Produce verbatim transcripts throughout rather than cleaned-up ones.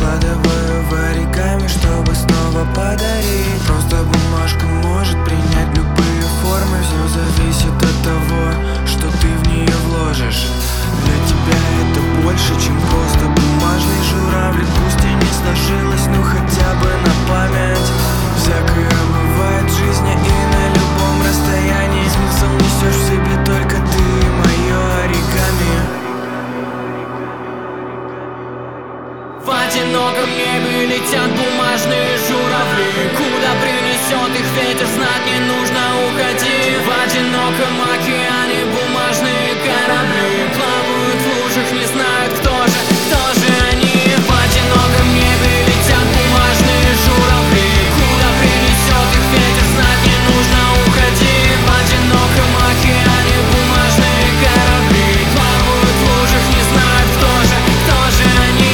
складываю в оригами, чтобы снова подарить. Просто бумажка может принять любые формы. Все зависит от того, что ты в нее вложишь. Для тебя это больше, чем просто бумажный журавль. Пусть и не сложилось, но хотя бы на память. Всякое бывает в жизни и на любом расстоянии. Смысл несешь в себе только ты, мое оригами. В одиноком небе летят бумажные журавли. Куда принесет их ветер, знать не нужно, уходи. В одиноком океане бумажные корабли плавают в лужах, не знают, кто же, кто же они. В одиноком небе летят бумажные журавли. Куда принесет их ветер, знать не нужно, уходи. В одиноком океане бумажные корабли плавают в лужах, не знают, кто же, кто же они.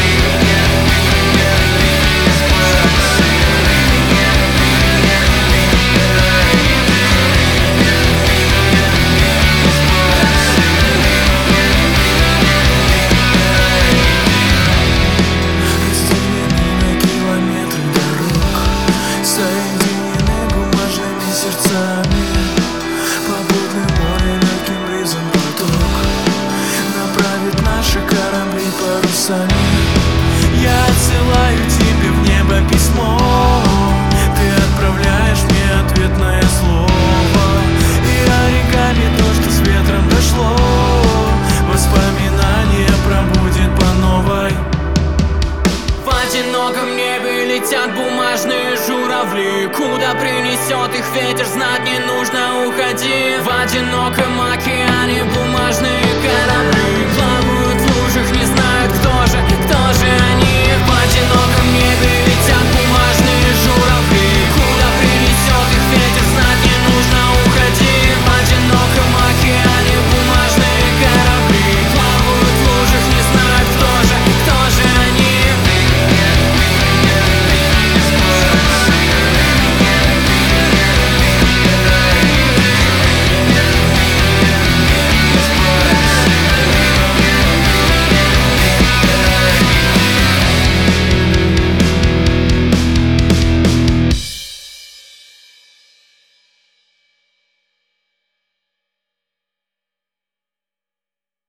Попутным море легким бризом поток направит наши корабли парусами. Я отсылаю тебе в небо письмо. Ты отправляешь мне ответное слово. И оригами то, что с ветром дошло. Воспоминания пробудет по новой. В одиноком небе летят бумажные журавли. Куда принесет их ветер, знать не нужно, уходи. В одиноком океане бумажные корабли